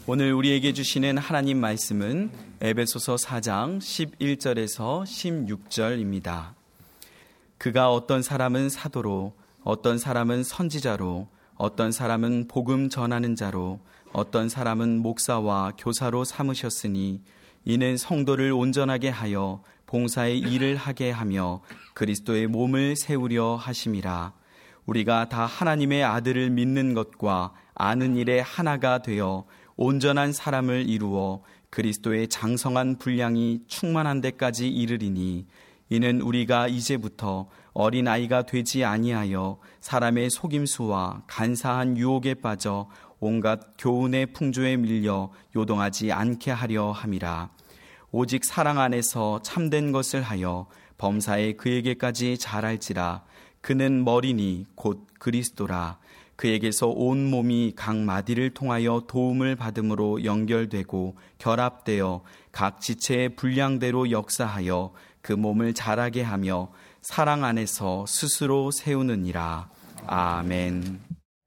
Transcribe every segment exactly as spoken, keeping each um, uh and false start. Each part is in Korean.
오늘 우리에게 주시는 하나님 말씀은 에베소서 사 장 십일 절에서 십육 절입니다. 그가 어떤 사람은 사도로, 어떤 사람은 선지자로, 어떤 사람은 복음 전하는 자로, 어떤 사람은 목사와 교사로 삼으셨으니 이는 성도를 온전하게 하여 봉사의 일을 하게 하며 그리스도의 몸을 세우려 하심이라. 우리가 다 하나님의 아들을 믿는 것과 아는 일에 하나가 되어 온전한 사람을 이루어 그리스도의 장성한 분량이 충만한 데까지 이르리니 이는 우리가 이제부터 어린아이가 되지 아니하여 사람의 속임수와 간사한 유혹에 빠져 온갖 교훈의 풍조에 밀려 요동하지 않게 하려 함이라. 오직 사랑 안에서 참된 것을 하여 범사에 그에게까지 자랄지라. 그는 머리니 곧 그리스도라. 그에게서 온 몸이 각 마디를 통하여 도움을 받음으로 연결되고 결합되어 각 지체의 분량대로 역사하여 그 몸을 자라게 하며 사랑 안에서 스스로 세우느니라. 아멘.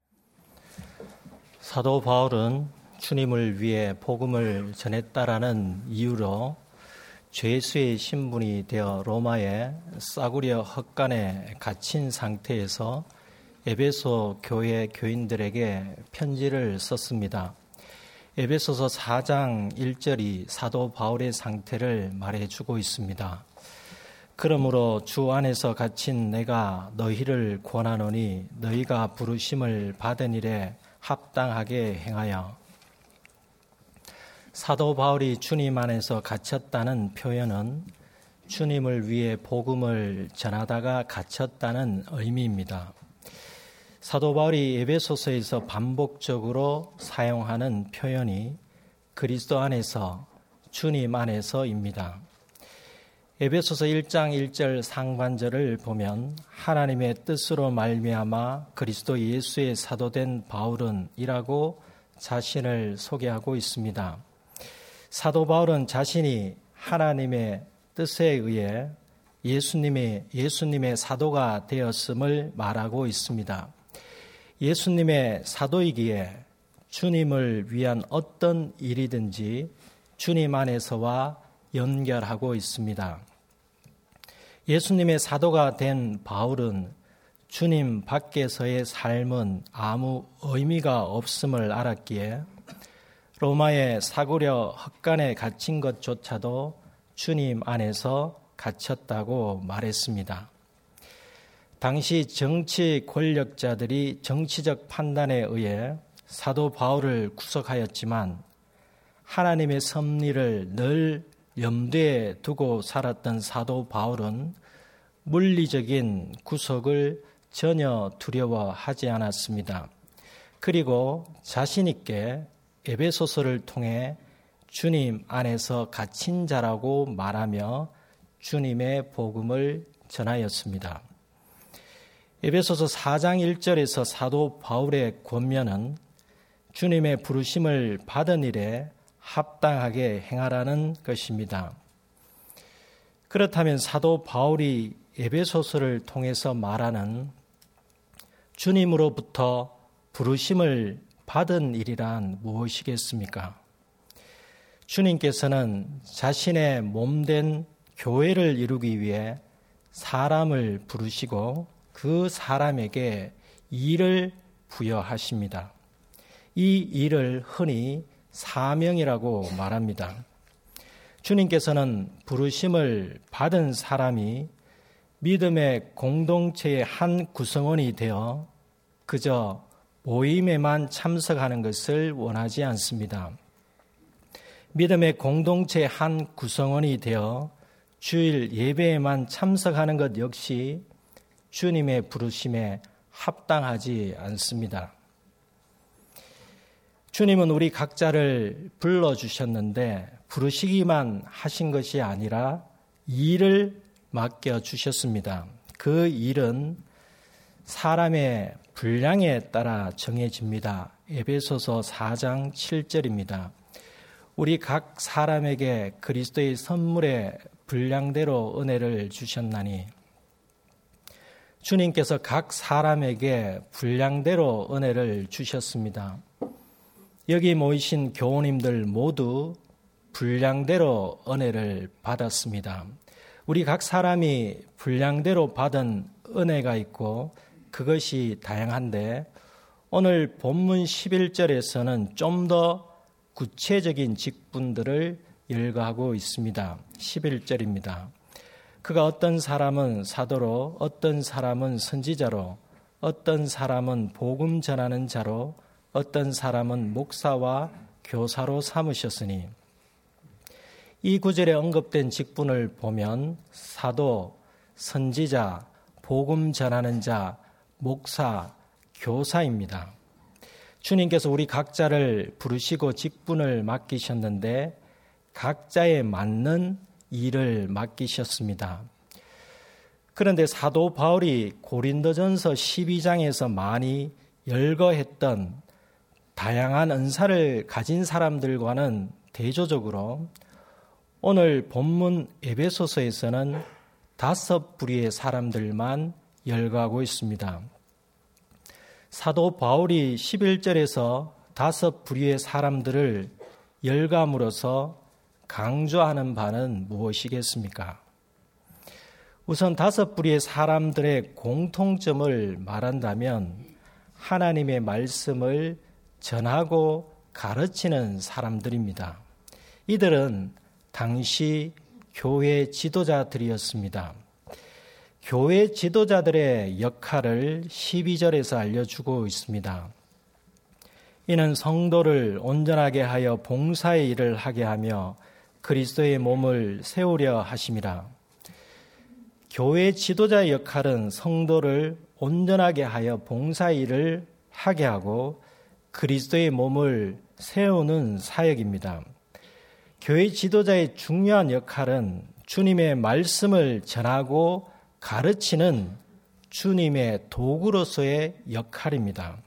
사도 바울은 주님을 위해 복음을 전했다라는 이유로 죄수의 신분이 되어 로마의 싸구려 헛간에 갇힌 상태에서 에베소 교회 교인들에게 편지를 썼습니다. 에베소서 사 장 일 절이 사도 바울의 상태를 말해주고 있습니다. 그러므로 주 안에서 갇힌 내가 너희를 권하노니 너희가 부르심을 받은 일에 합당하게 행하여. 사도 바울이 주님 안에서 갇혔다는 표현은 주님을 위해 복음을 전하다가 갇혔다는 의미입니다. 사도 바울이 에베소서에서 반복적으로 사용하는 표현이 그리스도 안에서, 주님 안에서입니다. 에베소서 일 장 일 절 상반절을 보면 하나님의 뜻으로 말미암아 그리스도 예수의 사도된 바울은 이라고 자신을 소개하고 있습니다. 사도 바울은 자신이 하나님의 뜻에 의해 예수님의, 예수님의 사도가 되었음을 말하고 있습니다. 예수님의 사도이기에 주님을 위한 어떤 일이든지 주님 안에서와 연결하고 있습니다. 예수님의 사도가 된 바울은 주님 밖에서의 삶은 아무 의미가 없음을 알았기에 로마의 사구려 헛간에 갇힌 것조차도 주님 안에서 갇혔다고 말했습니다. 당시 정치 권력자들이 정치적 판단에 의해 사도 바울을 구속하였지만 하나님의 섭리를 늘 염두에 두고 살았던 사도 바울은 물리적인 구속을 전혀 두려워하지 않았습니다. 그리고 자신 있게 에베소서를 통해 주님 안에서 갇힌 자라고 말하며 주님의 복음을 전하였습니다. 에베소서 사 장 일 절에서 사도 바울의 권면은 주님의 부르심을 받은 일에 합당하게 행하라는 것입니다. 그렇다면 사도 바울이 에베소서를 통해서 말하는 주님으로부터 부르심을 받은 일이란 무엇이겠습니까? 주님께서는 자신의 몸된 교회를 이루기 위해 사람을 부르시고 그 사람에게 일을 부여하십니다. 이 일을 흔히 사명이라고 말합니다. 주님께서는 부르심을 받은 사람이 믿음의 공동체의 한 구성원이 되어 그저 모임에만 참석하는 것을 원하지 않습니다. 믿음의 공동체의 한 구성원이 되어 주일 예배에만 참석하는 것 역시 주님의 부르심에 합당하지 않습니다. 주님은 우리 각자를 불러주셨는데 부르시기만 하신 것이 아니라 일을 맡겨주셨습니다. 그 일은 사람의 분량에 따라 정해집니다. 에베소서 사 장 칠 절입니다. 우리 각 사람에게 그리스도의 선물의 분량대로 은혜를 주셨나니 주님께서 각 사람에게 분량대로 은혜를 주셨습니다. 여기 모이신 교우님들 모두 분량대로 은혜를 받았습니다. 우리 각 사람이 분량대로 받은 은혜가 있고 그것이 다양한데 오늘 본문 십일 절에서는 좀 더 구체적인 직분들을 열거하고 있습니다. 십일 절입니다. 그가 어떤 사람은 사도로, 어떤 사람은 선지자로, 어떤 사람은 복음 전하는 자로, 어떤 사람은 목사와 교사로 삼으셨으니, 이 구절에 언급된 직분을 보면 사도, 선지자, 복음 전하는 자, 목사, 교사입니다. 주님께서 우리 각자를 부르시고 직분을 맡기셨는데 각자에 맞는 일을 맡기셨습니다. 그런데 사도 바울이 고린도전서 십이 장에서 많이 열거했던 다양한 은사를 가진 사람들과는 대조적으로 오늘 본문 에베소서에서는 다섯 부류의 사람들만 열거하고 있습니다. 사도 바울이 십일 절에서 다섯 부류의 사람들을 열감으로써 강조하는 바는 무엇이겠습니까? 우선 다섯 부류의 사람들의 공통점을 말한다면 하나님의 말씀을 전하고 가르치는 사람들입니다. 이들은 당시 교회 지도자들이었습니다. 교회 지도자들의 역할을 십이 절에서 알려주고 있습니다. 이는 성도를 온전하게 하여 봉사의 일을 하게 하며 그리스도의 몸을 세우려 하심이라. 교회 지도자의 역할은 성도를 온전하게 하여 봉사의 일을 하게 하고 그리스도의 몸을 세우는 사역입니다. 교회 지도자의 중요한 역할은 주님의 말씀을 전하고 가르치는 주님의 도구로서의 역할입니다.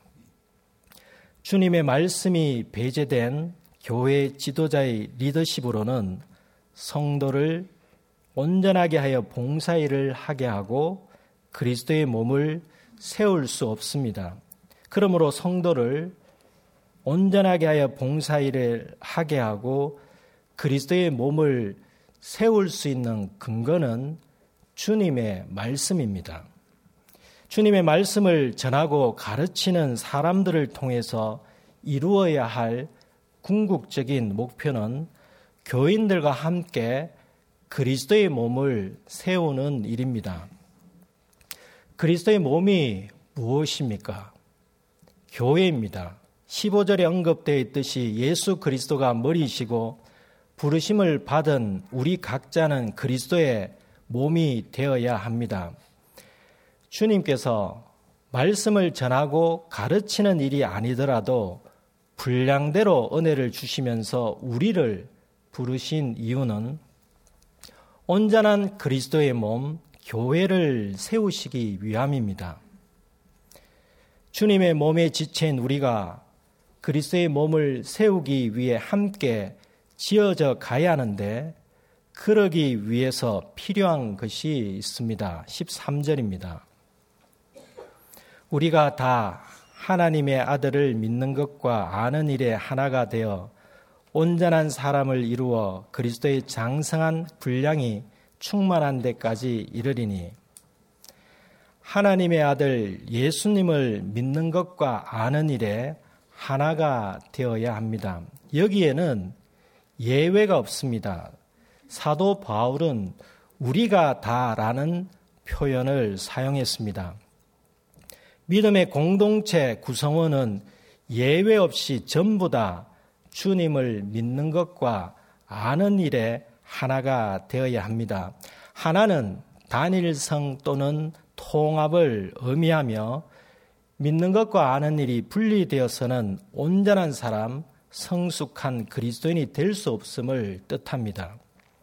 주님의 말씀이 배제된 교회 지도자의 리더십으로는 성도를 온전하게 하여 봉사일을 하게 하고 그리스도의 몸을 세울 수 없습니다. 그러므로 성도를 온전하게 하여 봉사일을 하게 하고 그리스도의 몸을 세울 수 있는 근거는 주님의 말씀입니다. 주님의 말씀을 전하고 가르치는 사람들을 통해서 이루어야 할 궁극적인 목표는 교인들과 함께 그리스도의 몸을 세우는 일입니다. 그리스도의 몸이 무엇입니까? 교회입니다. 십오 절에 언급되어 있듯이 예수 그리스도가 머리이시고 부르심을 받은 우리 각자는 그리스도의 몸이 되어야 합니다. 주님께서 말씀을 전하고 가르치는 일이 아니더라도 분량대로 은혜를 주시면서 우리를 부르신 이유는 온전한 그리스도의 몸, 교회를 세우시기 위함입니다. 주님의 몸에 지친 우리가 그리스도의 몸을 세우기 위해 함께 지어져 가야 하는데 그러기 위해서 필요한 것이 있습니다. 십삼 절입니다. 우리가 다 하나님의 아들을 믿는 것과 아는 일에 하나가 되어 온전한 사람을 이루어 그리스도의 장성한 분량이 충만한 데까지 이르리니, 하나님의 아들 예수님을 믿는 것과 아는 일에 하나가 되어야 합니다. 여기에는 예외가 없습니다. 사도 바울은 우리가 다라는 표현을 사용했습니다. 믿음의 공동체 구성원은 예외 없이 전부 다 주님을 믿는 것과 아는 일에 하나가 되어야 합니다. 하나는 단일성 또는 통합을 의미하며 믿는 것과 아는 일이 분리되어서는 온전한 사람, 성숙한 그리스도인이 될 수 없음을 뜻합니다.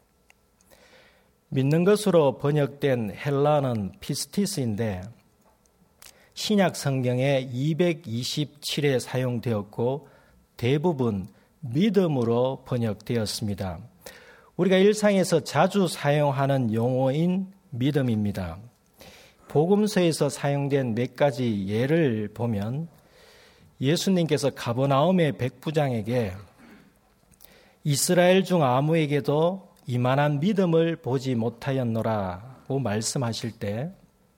믿는 것으로 번역된 헬라어는 피스티스인데 신약 성경에 이백이십칠 회 사용되었고 대부분 믿음으로 번역되었습니다. 우리가 일상에서 자주 사용하는 용어인 믿음입니다. 복음서에서 사용된 몇 가지 예를 보면 예수님께서 가버나움의 백부장에게 이스라엘 중 아무에게도 이만한 믿음을 보지 못하였노라고 말씀하실 때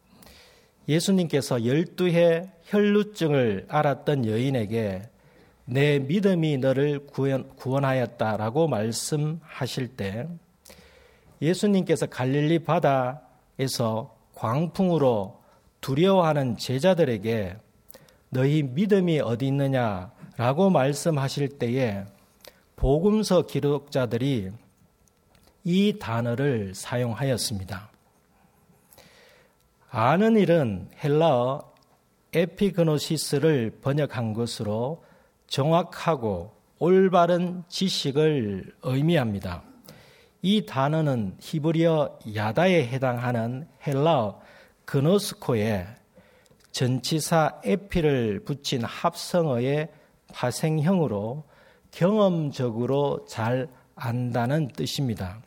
예수님께서 열두 해 혈루증을 앓았던 여인에게 내 믿음이 너를 구원, 구원하였다라고 말씀하실 때 예수님께서 갈릴리 바다에서 광풍으로 두려워하는 제자들에게 너희 믿음이 어디 있느냐라고 말씀하실 때에 복음서 기록자들이 이 단어를 사용하였습니다. 아는 일은 헬라어 에피그노시스를 번역한 것으로 정확하고 올바른 지식을 의미합니다. 이 단어는 히브리어 야다에 해당하는 헬라어 그노스코에 전치사 에피를 붙인 합성어의 파생형으로 경험적으로 잘 안다는 뜻입니다.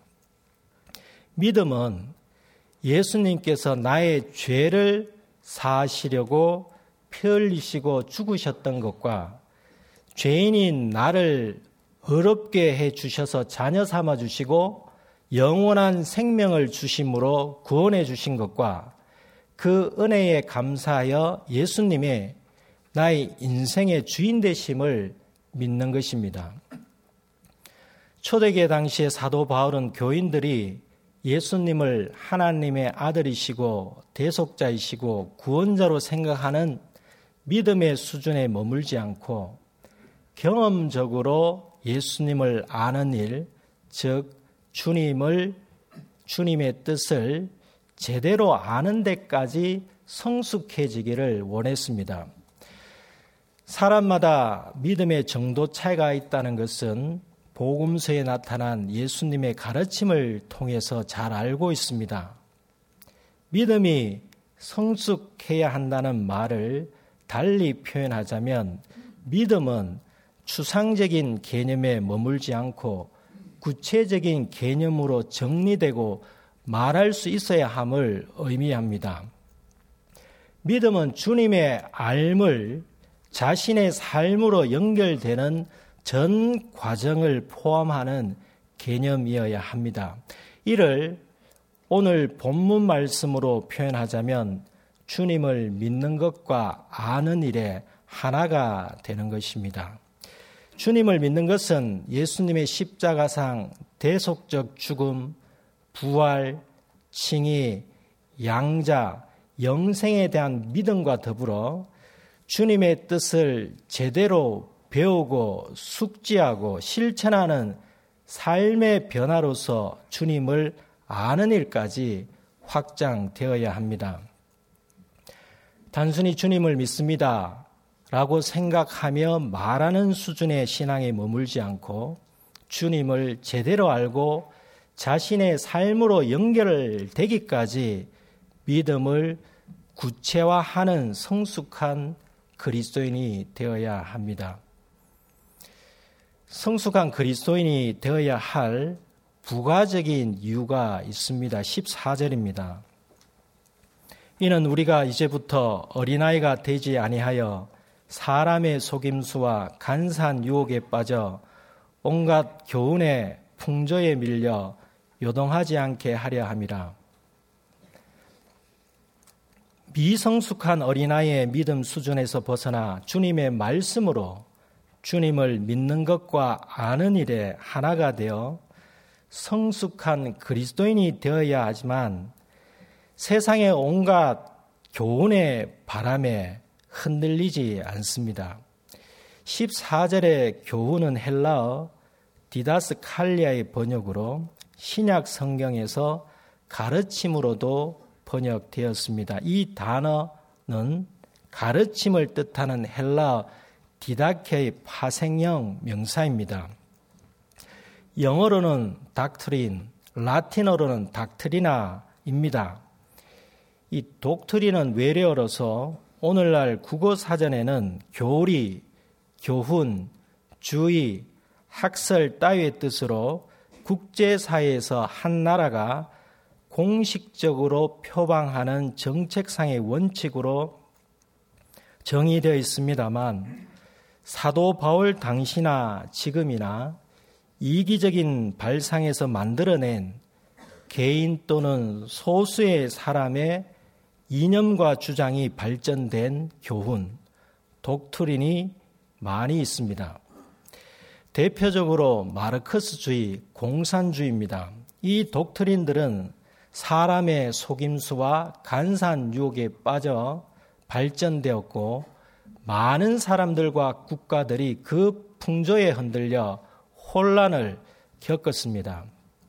믿음은 예수님께서 나의 죄를 사하시려고 피 흘리시고 죽으셨던 것과 죄인인 나를 어렵게 해 주셔서 자녀 삼아 주시고 영원한 생명을 주심으로 구원해 주신 것과 그 은혜에 감사하여 예수님의 나의 인생의 주인 되심을 믿는 것입니다. 초대교회 당시에 사도 바울은 교인들이 예수님을 하나님의 아들이시고 대속자이시고 구원자로 생각하는 믿음의 수준에 머물지 않고 경험적으로 예수님을 아는 일, 즉 주님을 주님의 뜻을 제대로 아는 데까지 성숙해지기를 원했습니다. 사람마다 믿음의 정도 차이가 있다는 것은 복음서에 나타난 예수님의 가르침을 통해서 잘 알고 있습니다. 믿음이 성숙해야 한다는 말을 달리 표현하자면 믿음은 추상적인 개념에 머물지 않고 구체적인 개념으로 정리되고 말할 수 있어야 함을 의미합니다. 믿음은 주님의 알물, 자신의 삶으로 연결되는 전 과정을 포함하는 개념이어야 합니다. 이를 오늘 본문 말씀으로 표현하자면 주님을 믿는 것과 아는 일에 하나가 되는 것입니다. 주님을 믿는 것은 예수님의 십자가상 대속적 죽음, 부활, 칭의, 양자, 영생에 대한 믿음과 더불어 주님의 뜻을 제대로 배우고 숙지하고 실천하는 삶의 변화로서 주님을 아는 일까지 확장되어야 합니다. 단순히 주님을 믿습니다 라고 생각하며 말하는 수준의 신앙에 머물지 않고 주님을 제대로 알고 자신의 삶으로 연결되기까지 믿음을 구체화하는 성숙한 그리스도인이 되어야 합니다. 성숙한 그리스도인이 되어야 할 부가적인 이유가 있습니다. 십사 절입니다. 이는 우리가 이제부터 어린아이가 되지 아니하여 사람의 속임수와 간사한 유혹에 빠져 온갖 교훈의 풍조에 밀려 요동하지 않게 하려 함이라. 미성숙한 어린아이의 믿음 수준에서 벗어나 주님의 말씀으로 주님을 믿는 것과 아는 일에 하나가 되어 성숙한 그리스도인이 되어야 하지만 세상의 온갖 교훈의 바람에 흔들리지 않습니다. 십사 절의 교훈은 헬라어 디다스칼리아의 번역으로 신약 성경에서 가르침으로도 번역되었습니다. 이 단어는 가르침을 뜻하는 헬라어 디다케의 파생형 명사입니다. 영어로는 닥트린, 라틴어로는 닥트리나입니다. 이 독트린은 외래어로서 오늘날 국어사전에는 교리, 교훈, 주의, 학설 따위의 뜻으로 국제사회에서 한 나라가 공식적으로 표방하는 정책상의 원칙으로 정의되어 있습니다만 사도 바울 당시나 지금이나 이기적인 발상에서 만들어낸 개인 또는 소수의 사람의 이념과 주장이 발전된 교훈, 독트린이 많이 있습니다. 대표적으로 마르크스주의, 공산주의입니다. 이 독트린들은 사람의 속임수와 간산 유혹에 빠져 발전되었고 많은 사람들과 국가들이 그 풍조에 흔들려 혼란을 겪었습니다.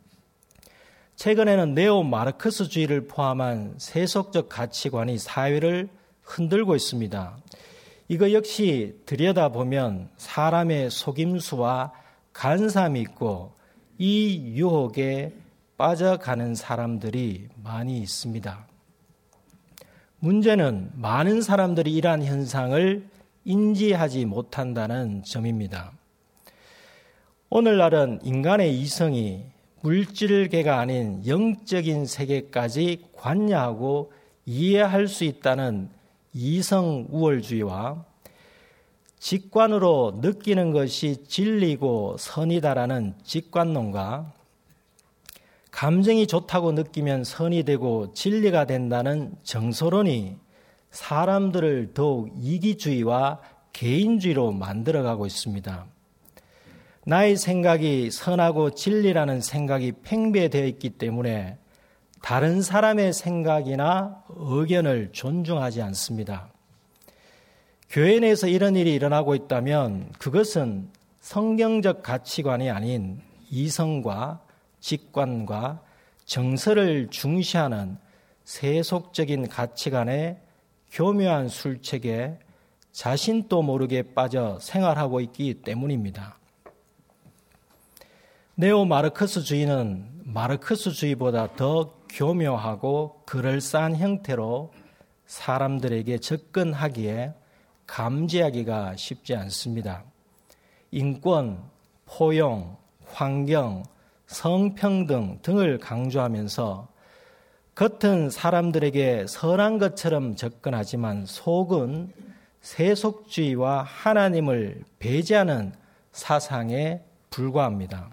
최근에는 네오 마르크스주의를 포함한 세속적 가치관이 사회를 흔들고 있습니다. 이거 역시 들여다보면 사람의 속임수와 간삼이 있고 이 유혹에 빠져가는 사람들이 많이 있습니다. 문제는 많은 사람들이 이러한 현상을 인지하지 못한다는 점입니다. 오늘날은 인간의 이성이 물질계가 아닌 영적인 세계까지 관여하고 이해할 수 있다는 이성 우월주의와 직관으로 느끼는 것이 진리고 선이다라는 직관론과 감정이 좋다고 느끼면 선이 되고 진리가 된다는 정서론이 사람들을 더욱 이기주의와 개인주의로 만들어가고 있습니다. 나의 생각이 선하고 진리라는 생각이 팽배되어 있기 때문에 다른 사람의 생각이나 의견을 존중하지 않습니다. 교회 내에서 이런 일이 일어나고 있다면 그것은 성경적 가치관이 아닌 이성과 직관과 정서를 중시하는 세속적인 가치관의 교묘한 술책에 자신도 모르게 빠져 생활하고 있기 때문입니다. 네오 마르크스주의는 마르크스주의보다 더 교묘하고 그럴싸한 형태로 사람들에게 접근하기에 감지하기가 쉽지 않습니다. 인권, 포용, 환경, 성평등 등을 강조하면서 겉은 사람들에게 선한 것처럼 접근하지만 속은 세속주의와 하나님을 배제하는 사상에 불과합니다.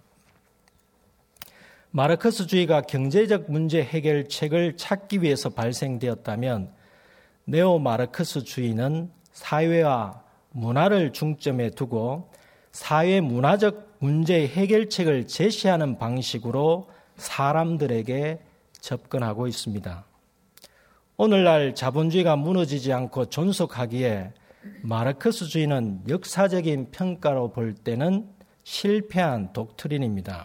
마르크스주의가 경제적 문제 해결책을 찾기 위해서 발생되었다면 네오 마르크스주의는 사회와 문화를 중점에 두고 사회 문화적 문제 해결책을 제시하는 방식으로 사람들에게 접근하고 있습니다. 오늘날 자본주의가 무너지지 않고 존속하기에 마르크스주의는 역사적인 평가로 볼 때는 실패한 독트린입니다.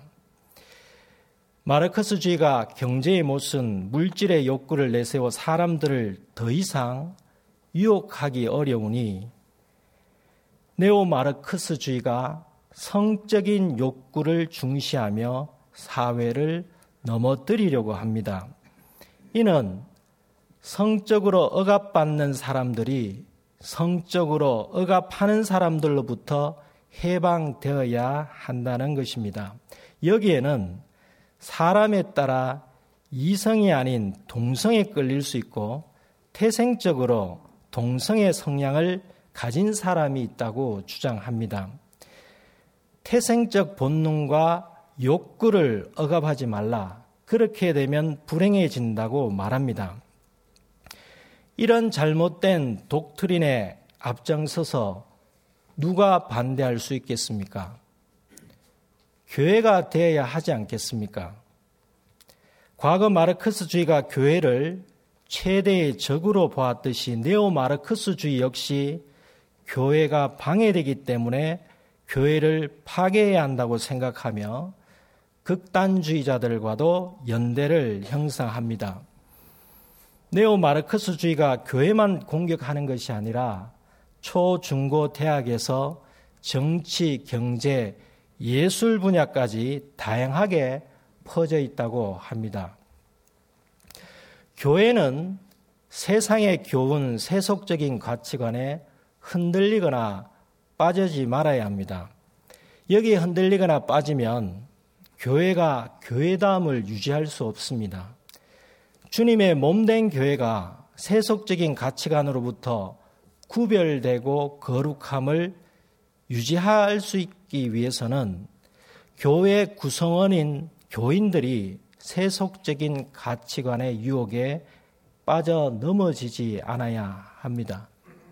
마르크스주의가 경제의 못은 물질의 욕구를 내세워 사람들을 더 이상 유혹하기 어려우니 네오 마르크스주의가 성적인 욕구를 중시하며 사회를 넘어뜨리려고 합니다. 이는 성적으로 억압받는 사람들이 성적으로 억압하는 사람들로부터 해방되어야 한다는 것입니다. 여기에는 사람에 따라 이성이 아닌 동성에 끌릴 수 있고 태생적으로 동성의 성향을 가진 사람이 있다고 주장합니다. 태생적 본능과 욕구를 억압하지 말라. 그렇게 되면 불행해진다고 말합니다. 이런 잘못된 독트린에 앞장서서 누가 반대할 수 있겠습니까? 교회가 되어야 하지 않겠습니까? 과거 마르크스주의가 교회를 최대의 적으로 보았듯이 네오 마르크스주의 역시 교회가 방해되기 때문에 교회를 파괴해야 한다고 생각하며 극단주의자들과도 연대를 형성합니다. 네오 마르크스주의가 교회만 공격하는 것이 아니라 초, 중고, 대학에서 정치, 경제, 예술 분야까지 다양하게 퍼져 있다고 합니다. 교회는 세상의 교훈, 세속적인 가치관에 흔들리거나 빠지지 말아야 합니다. 여기에 흔들리거나 빠지면 교회가 교회다움을 유지할 수 없습니다. 주님의 몸된 교회가 세속적인 가치관으로부터 구별되고 거룩함을 유지할 수 있기 위해서는 교회 구성원인 교인들이 세속적인 가치관의 유혹에 빠져 넘어지지 않아야 합니다.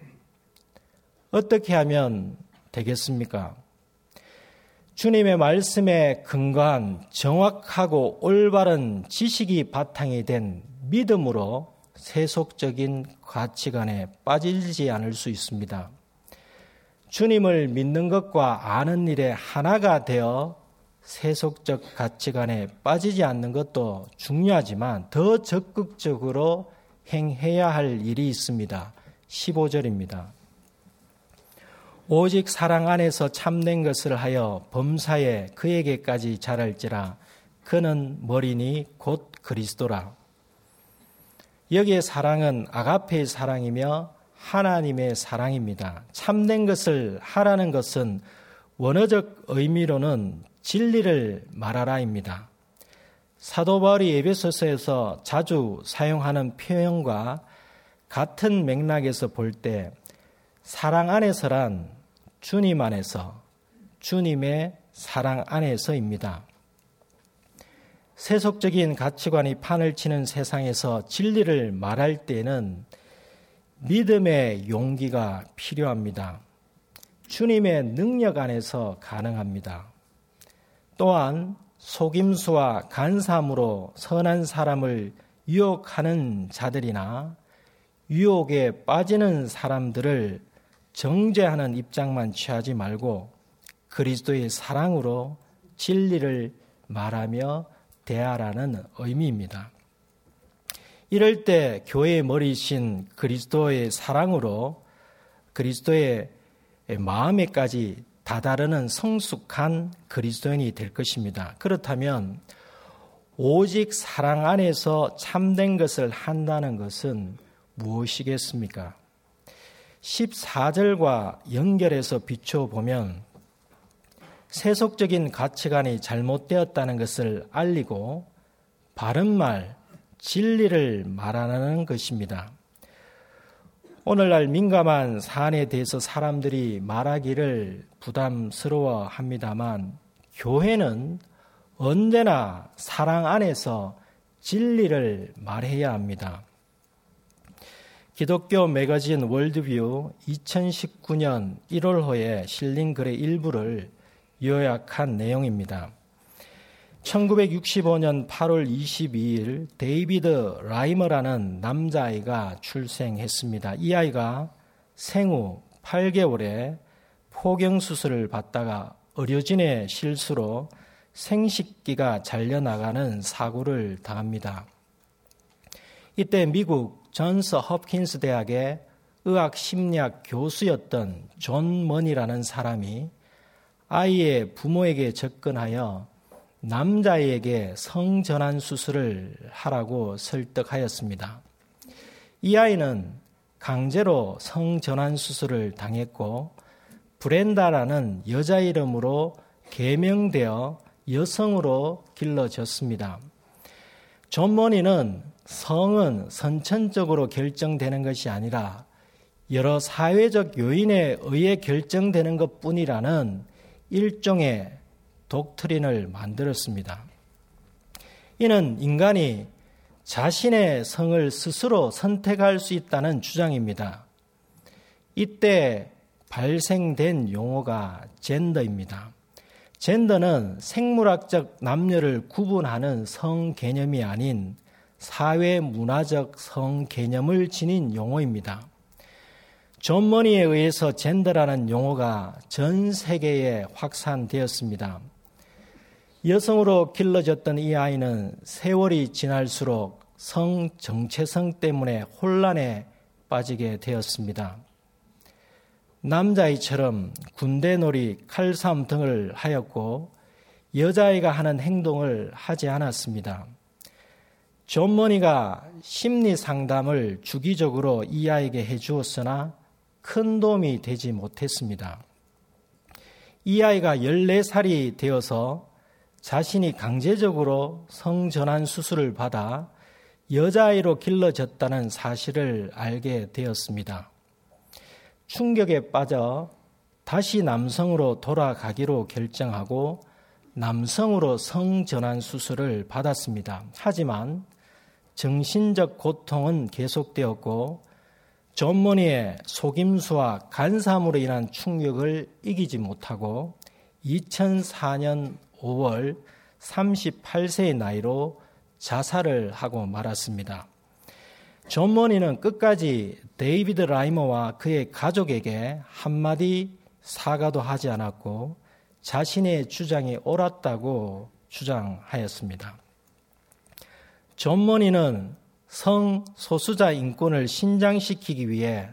어떻게 하면 되겠습니까? 주님의 말씀에 근거한 정확하고 올바른 지식이 바탕이 된 믿음으로 세속적인 가치관에 빠지지 않을 수 있습니다. 주님을 믿는 것과 아는 일에 하나가 되어 세속적 가치관에 빠지지 않는 것도 중요하지만 더 적극적으로 행해야 할 일이 있습니다. 십오 절입니다. 오직 사랑 안에서 참된 것을 하여 범사에 그에게까지 자랄지라. 그는 머리니 곧 그리스도라. 여기에 사랑은 아가페의 사랑이며 하나님의 사랑입니다. 참된 것을 하라는 것은 원어적 의미로는 진리를 말하라입니다. 사도 바울이 에베소서에서 자주 사용하는 표현과 같은 맥락에서 볼 때 사랑 안에서란 주님 안에서, 주님의 사랑 안에서입니다. 세속적인 가치관이 판을 치는 세상에서 진리를 말할 때는 믿음의 용기가 필요합니다. 주님의 능력 안에서 가능합니다. 또한 속임수와 간사함으로 선한 사람을 유혹하는 자들이나 유혹에 빠지는 사람들을 정죄하는 입장만 취하지 말고 그리스도의 사랑으로 진리를 말하며 대하라는 의미입니다. 이럴 때 교회의 머리이신 그리스도의 사랑으로 그리스도의 마음에까지 다다르는 성숙한 그리스도인이 될 것입니다. 그렇다면 오직 사랑 안에서 참된 것을 한다는 것은 무엇이겠습니까? 십사 절과 연결해서 비춰보면 세속적인 가치관이 잘못되었다는 것을 알리고 바른 말, 진리를 말하는 것입니다. 오늘날 민감한 사안에 대해서 사람들이 말하기를 부담스러워 합니다만 교회는 언제나 사랑 안에서 진리를 말해야 합니다. 기독교 매거진 월드뷰 이천십구 년 일월호에 실린 글의 일부를 요약한 내용입니다. 천구백육십오 년 팔월 이십이일 데이비드 라이머라는 남자아이가 출생했습니다. 이 아이가 생후 팔 개월에 포경수술을 받다가 의료진의 실수로 생식기가 잘려나가는 사고를 당합니다. 이때 미국 존스 홉킨스 대학의 의학심리학 교수였던 존 머니라는 사람이 아이의 부모에게 접근하여 남자에게 성전환 수술을 하라고 설득하였습니다. 이 아이는 강제로 성전환 수술을 당했고 브렌다라는 여자 이름으로 개명되어 여성으로 길러졌습니다. 존 머니는 성은 선천적으로 결정되는 것이 아니라 여러 사회적 요인에 의해 결정되는 것뿐이라는 일종의 독트린을 만들었습니다. 이는 인간이 자신의 성을 스스로 선택할 수 있다는 주장입니다. 이때 발생된 용어가 젠더입니다. 젠더는 생물학적 남녀를 구분하는 성 개념이 아닌 사회 문화적 성 개념을 지닌 용어입니다. 존 머니에 의해서 젠더라는 용어가 전 세계에 확산되었습니다. 여성으로 길러졌던 이 아이는 세월이 지날수록 성 정체성 때문에 혼란에 빠지게 되었습니다. 남자아이처럼 군대놀이, 칼싸움 등을 하였고 여자아이가 하는 행동을 하지 않았습니다. 존 머니가 심리 상담을 주기적으로 이 아이에게 해주었으나 큰 도움이 되지 못했습니다. 이 아이가 열네 살이 되어서 자신이 강제적으로 성전환 수술을 받아 여자아이로 길러졌다는 사실을 알게 되었습니다. 충격에 빠져 다시 남성으로 돌아가기로 결정하고 남성으로 성전환 수술을 받았습니다. 하지만 정신적 고통은 계속되었고 존 모니의 속임수와 간삼으로 인한 충격을 이기지 못하고 이천사 년 오월 삼십팔 세의 나이로 자살을 하고 말았습니다. 존 모니는 끝까지 데이비드 라이머와 그의 가족에게 한마디 사과도 하지 않았고 자신의 주장이 옳았다고 주장하였습니다. 존 모니는 성소수자 인권을 신장시키기 위해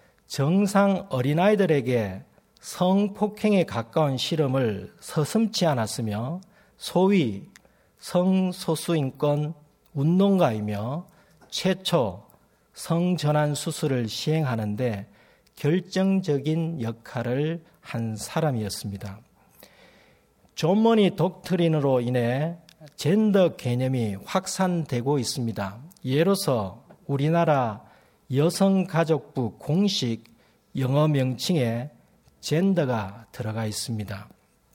정상 어린아이들에게 성폭행에 가까운 실험을 서슴지 않았으며 소위 성소수인권 운동가이며 최초 성전환 수술을 시행하는데 결정적인 역할을 한 사람이었습니다. 존 모니 독트린으로 인해 젠더 개념이 확산되고 있습니다. 예로서 우리나라 여성가족부 공식 영어 명칭에 젠더가 들어가 있습니다.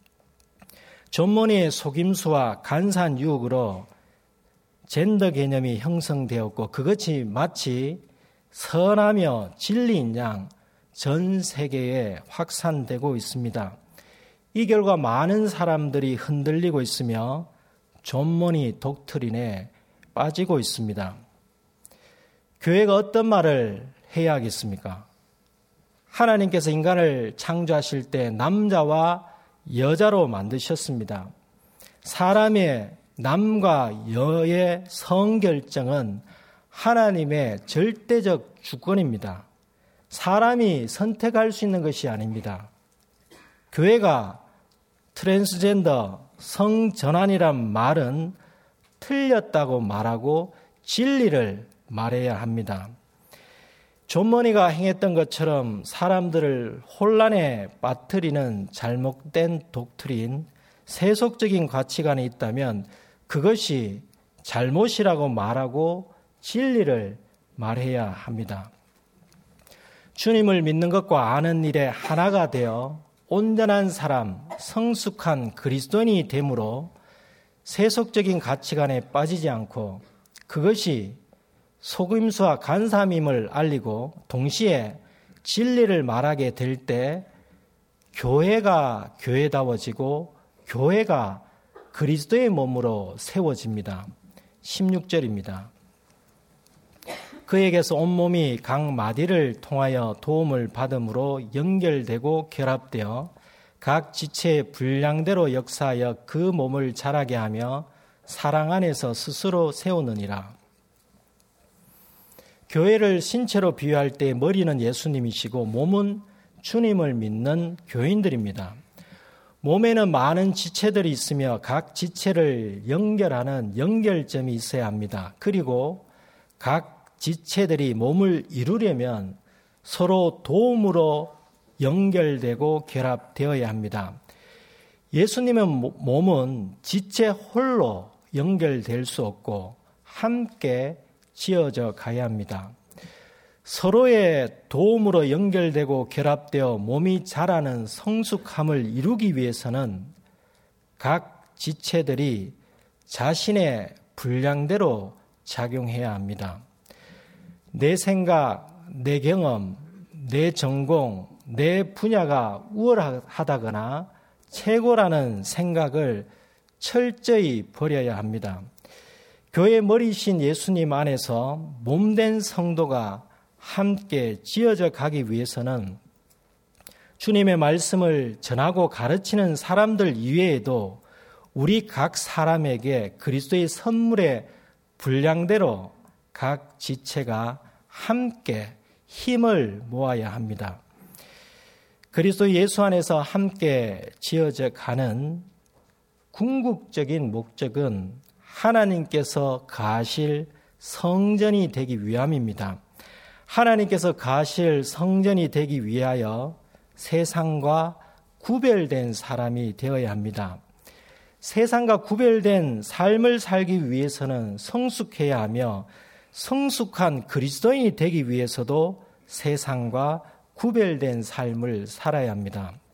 존 모니의 속임수와 간사한 유혹으로 젠더 개념이 형성되었고 그것이 마치 선하며 진리인 양 전 세계에 확산되고 있습니다. 이 결과 많은 사람들이 흔들리고 있으며 존 모니 독트린에 빠지고 있습니다. 교회가 어떤 말을 해야 하겠습니까? 하나님께서 인간을 창조하실 때 남자와 여자로 만드셨습니다. 사람의 남과 여의 성결정은 하나님의 절대적 주권입니다. 사람이 선택할 수 있는 것이 아닙니다. 교회가 트랜스젠더 성전환이란 말은 틀렸다고 말하고 진리를 말해야 합니다. 존 모니가 행했던 것처럼 사람들을 혼란에 빠뜨리는 잘못된 독트린, 세속적인 가치관이 있다면 그것이 잘못이라고 말하고 진리를 말해야 합니다. 주님을 믿는 것과 아는 일에 하나가 되어 온전한 사람, 성숙한 그리스도인이 되므로 세속적인 가치관에 빠지지 않고 그것이 속임수와 간삼임을 알리고 동시에 진리를 말하게 될 때 교회가 교회다워지고 교회가 그리스도의 몸으로 세워집니다. 십육 절입니다. 그에게서 온몸이 각 마디를 통하여 도움을 받음으로 연결되고 결합되어 각 지체의 분량대로 역사하여 그 몸을 자라게 하며 사랑 안에서 스스로 세우느니라. 교회를 신체로 비유할 때 머리는 예수님이시고 몸은 주님을 믿는 교인들입니다. 몸에는 많은 지체들이 있으며 각 지체를 연결하는 연결점이 있어야 합니다. 그리고 각 지체들이 몸을 이루려면 서로 도움으로 연결되고 결합되어야 합니다. 예수님의 몸은 지체 홀로 연결될 수 없고 함께 지어져 가야 합니다. 서로의 도움으로 연결되고 결합되어 몸이 자라는 성숙함을 이루기 위해서는 각 지체들이 자신의 분량대로 작용해야 합니다. 내 생각, 내 경험, 내 전공, 내 분야가 우월하다거나 최고라는 생각을 철저히 버려야 합니다. 교회 머리신 예수님 안에서 몸된 성도가 함께 지어져 가기 위해서는 주님의 말씀을 전하고 가르치는 사람들 이외에도 우리 각 사람에게 그리스도의 선물의 분량대로 각 지체가 함께 힘을 모아야 합니다. 그리스도 예수 안에서 함께 지어져 가는 궁극적인 목적은 하나님께서 가실 성전이 되기 위함입니다. 하나님께서 가실 성전이 되기 위하여 세상과 구별된 사람이 되어야 합니다. 세상과 구별된 삶을 살기 위해서는 성숙해야 하며 성숙한 그리스도인이 되기 위해서도 세상과 구별된 삶을 살아야 합니다.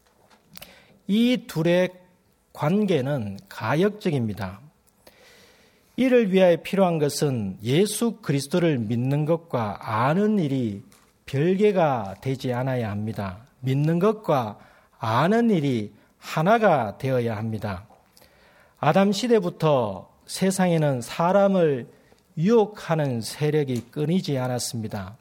이 둘의 관계는 가역적입니다. 이를 위하여 필요한 것은 예수 그리스도를 믿는 것과 아는 일이 별개가 되지 않아야 합니다. 믿는 것과 아는 일이 하나가 되어야 합니다. 아담 시대부터 세상에는 사람을 유혹하는 세력이 끊이지 않았습니다.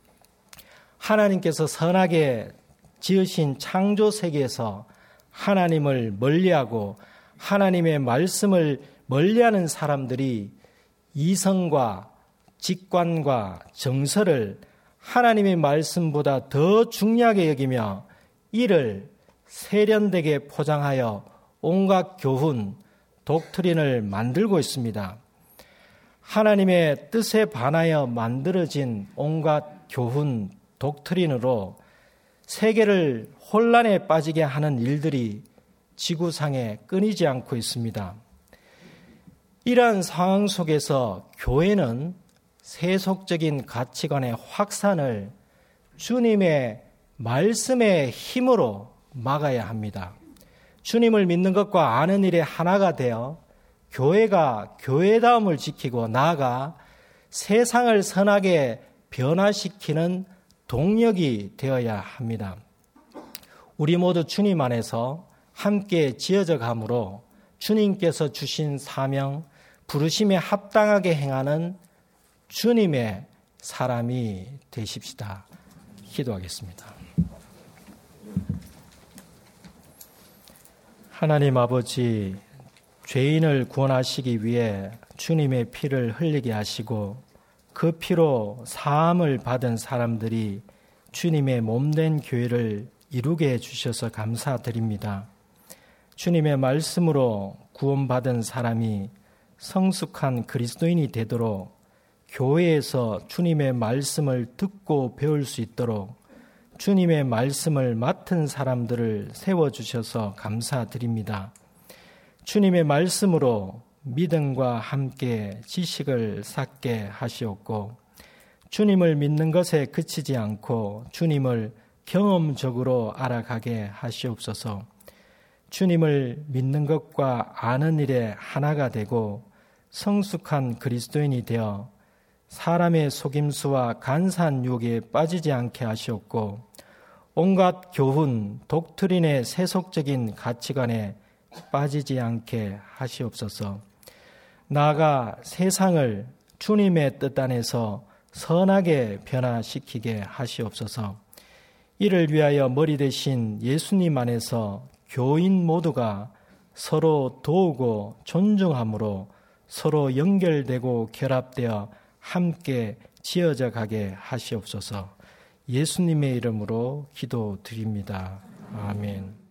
하나님께서 선하게 지으신 창조 세계에서 하나님을 멀리하고 하나님의 말씀을 멀리하는 사람들이 이성과 직관과 정서를 하나님의 말씀보다 더 중요하게 여기며 이를 세련되게 포장하여 온갖 교훈, 독트린을 만들고 있습니다. 하나님의 뜻에 반하여 만들어진 온갖 교훈, 독트린으로 세계를 혼란에 빠지게 하는 일들이 지구상에 끊이지 않고 있습니다. 이러한 상황 속에서 교회는 세속적인 가치관의 확산을 주님의 말씀의 힘으로 막아야 합니다. 주님을 믿는 것과 아는 일에 하나가 되어 교회가 교회다움을 지키고 나아가 세상을 선하게 변화시키는 동력이 되어야 합니다. 우리 모두 주님 안에서 함께 지어져 가므로 주님께서 주신 사명, 부르심에 합당하게 행하는 주님의 사람이 되십시다. 기도하겠습니다. 하나님 아버지, 죄인을 구원하시기 위해 주님의 피를 흘리게 하시고 그 피로 사함을 받은 사람들이 주님의 몸된 교회를 이루게 해주셔서 감사드립니다. 주님의 말씀으로 구원받은 사람이 성숙한 그리스도인이 되도록 교회에서 주님의 말씀을 듣고 배울 수 있도록 주님의 말씀을 맡은 사람들을 세워주셔서 감사드립니다. 주님의 말씀으로 믿음과 함께 지식을 쌓게 하시옵고 주님을 믿는 것에 그치지 않고 주님을 경험적으로 알아가게 하시옵소서. 주님을 믿는 것과 아는 일에 하나가 되고 성숙한 그리스도인이 되어 사람의 속임수와 간사한 유혹에 빠지지 않게 하시옵고 온갖 교훈, 독트린의 세속적인 가치관에 빠지지 않게 하시옵소서. 나아가 세상을 주님의 뜻 안에서 선하게 변화시키게 하시옵소서. 이를 위하여 머리 대신 예수님 안에서 교인 모두가 서로 도우고 존중함으로 서로 연결되고 결합되어 함께 지어져 가게 하시옵소서. 예수님의 이름으로 기도드립니다. 아멘.